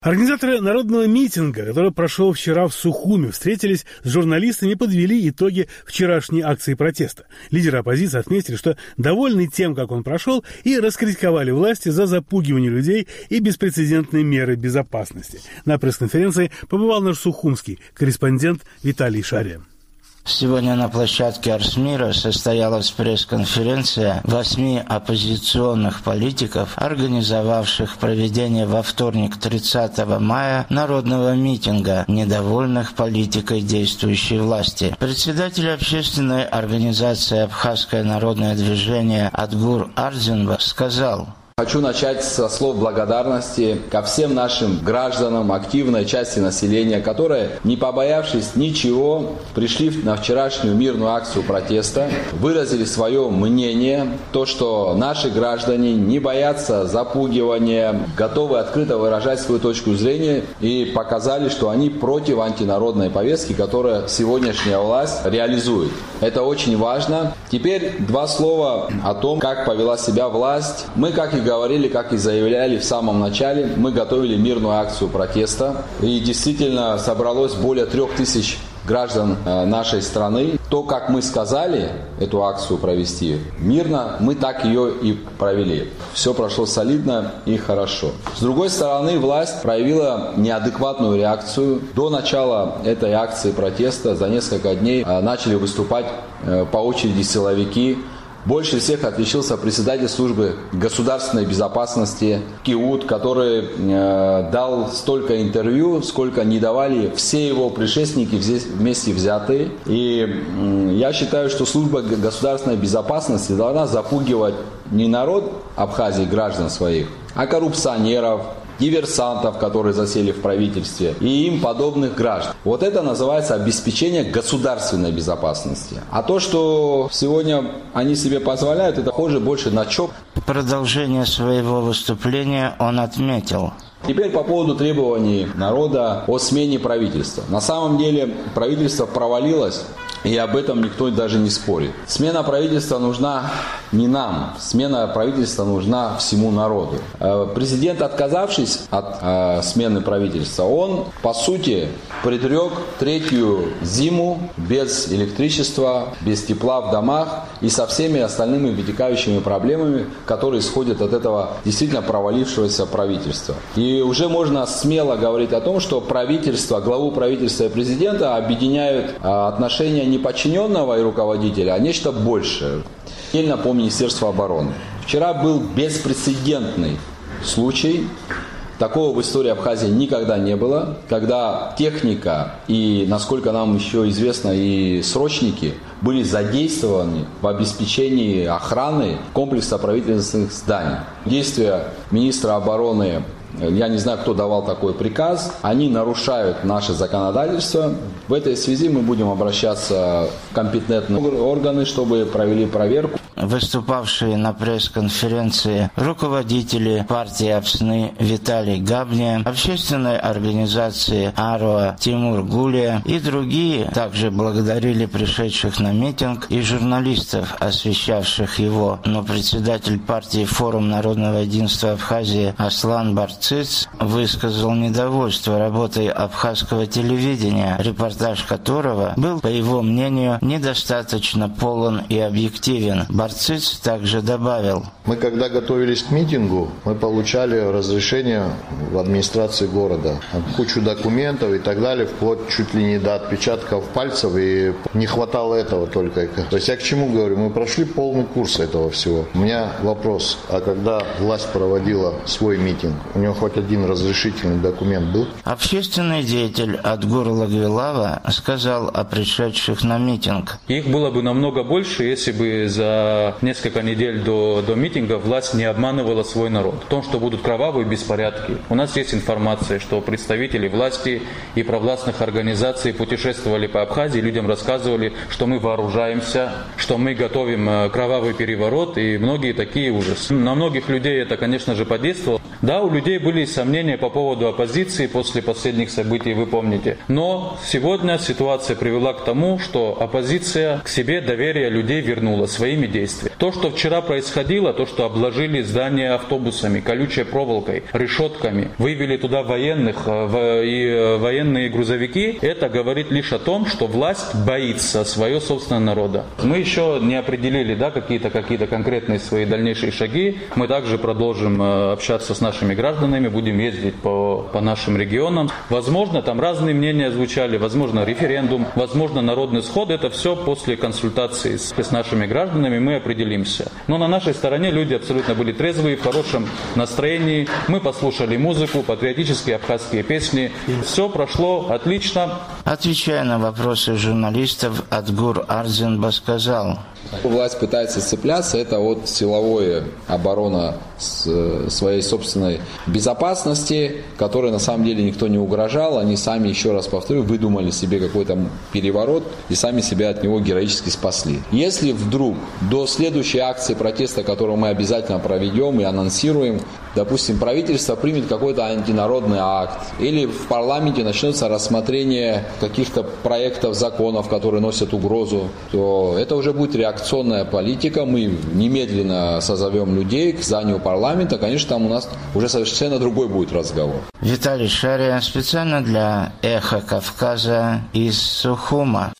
Организаторы народного митинга, который прошел вчера в Сухуми, встретились с журналистами и подвели итоги вчерашней акции протеста. Лидеры оппозиции отметили, что довольны тем, как он прошел, и раскритиковали власти за запугивание людей и беспрецедентные меры безопасности. На пресс-конференции побывал наш сухумский корреспондент Виталий Шария. Сегодня на площадке Арсмира состоялась пресс-конференция 8 оппозиционных политиков, организовавших проведение во вторник 30 мая народного митинга, недовольных политикой действующей власти. Председатель общественной организации «Абхазское народное движение» Адгур Ардзинба сказал: Хочу начать со слов благодарности ко всем нашим гражданам, активной части населения, которые, не побоявшись ничего, пришли на вчерашнюю мирную акцию протеста, выразили свое мнение, то, что наши граждане не боятся запугивания, готовы открыто выражать свою точку зрения и показали, что они против антинародной повестки, которую сегодняшняя власть реализует. Это очень важно. Теперь два слова о том, как повела себя власть. Мы, как и говорили, как и заявляли в самом начале, мы готовили мирную акцию протеста. И действительно собралось более 3000 граждан нашей страны. То, как мы сказали эту акцию провести мирно, мы так ее и провели. Все прошло солидно и хорошо. С другой стороны, власть проявила неадекватную реакцию. До начала этой акции протеста за несколько дней начали выступать по очереди силовики. Больше всех отличился председатель службы государственной безопасности Киут, который дал столько интервью, сколько не давали все его предшественники вместе взятые. И я считаю, что служба государственной безопасности должна запугивать не народ Абхазии, граждан своих, а коррупционеров, диверсантов, которые засели в правительстве, и им подобных граждан. Вот это называется обеспечение государственной безопасности. А то, что сегодня они себе позволяют, это похоже больше на ЧОП. В продолжение своего выступления он отметил: Теперь по поводу требований народа о смене правительства. На самом деле правительство провалилось, и об этом никто даже не спорит. Смена правительства нужна не нам, смена правительства нужна всему народу. Президент, отказавшись от смены правительства, он, по сути, предрек третью зиму без электричества, без тепла в домах и со всеми остальными вытекающими проблемами, которые исходят от этого действительно провалившегося правительства. И уже можно смело говорить о том, что правительство, главу правительства и президента объединяют отношения не подчиненного и руководителя, а нечто большее. Отдельно по Министерству обороны. Вчера был беспрецедентный случай. Такого в истории Абхазии никогда не было, когда техника и, насколько нам еще известно, и срочники были задействованы в обеспечении охраны комплекса правительственных зданий. Действия министра обороны, я не знаю, кто давал такой приказ, они нарушают наше законодательство. В этой связи мы будем обращаться в компетентные органы, чтобы провели проверку. Выступавшие на пресс-конференции руководители партии Апсны Виталий Габния, общественной организации АРОА Тимур Гулия и другие также благодарили пришедших на митинг и журналистов, освещавших его. Но председатель партии «Форум народного единства Абхазии» Аслан Барциц высказал недовольство работой абхазского телевидения, репортаж которого был, по его мнению, недостаточно полон и объективен. Барциц также добавил: Мы, когда готовились к митингу, мы получали разрешение в администрации города. Кучу документов и так далее, вплоть чуть ли не до отпечатков пальцев, и не хватало этого только. То есть я к чему говорю? Мы прошли полный курс этого всего. У меня вопрос: а когда власть проводила свой митинг, у него хоть один разрешительный документ был? Общественный деятель Адгур Лагвилава сказал о пришедших на митинг: Их было бы намного больше, если бы за несколько недель до митинга власть не обманывала свой народ. В том, что будут кровавые беспорядки. У нас есть информация, что представители власти и провластных организаций путешествовали по Абхазии, людям рассказывали, что мы вооружаемся, что мы готовим кровавый переворот и многие такие ужасы. На многих людей это, конечно же, подействовало. Да, у людей были сомнения по поводу оппозиции после последних событий, вы помните. Но сегодня ситуация привела к тому, что оппозиция к себе доверие людей вернула своими действиями. То, что вчера происходило, то, что обложили здания автобусами, колючей проволокой, решетками, вывели туда военных и военные грузовики, это говорит лишь о том, что власть боится своего собственного народа. Мы еще не определили, да, какие-то конкретные свои дальнейшие шаги. Мы также продолжим общаться с нашими гражданами, будем ездить по нашим регионам. Возможно, там разные мнения звучали, возможно, референдум, возможно, народный сход. Это все после консультации с нашими гражданами мы определимся. Но на нашей стороне люди абсолютно были трезвые, в хорошем настроении. Мы послушали музыку, патриотические абхазские песни. Все прошло отлично. Отвечая на вопросы журналистов, Адгур Арзенба сказал: власть пытается цепляться, это от силовой обороны своей собственной безопасности, которой на самом деле никто не угрожал. Они сами, еще раз повторю, выдумали себе какой-то переворот и сами себя от него героически спасли. Если вдруг до следующей акции протеста, которую мы обязательно проведем и анонсируем, допустим, правительство примет какой-то антинародный акт, или в парламенте начнется рассмотрение каких-то проектов законов, которые носят угрозу, то это уже будет реакционная политика. Мы немедленно созовем людей к зданию парламента. Конечно, там у нас уже совершенно другой будет разговор. Виталий Шария специально для «Эхо Кавказа» из Сухума.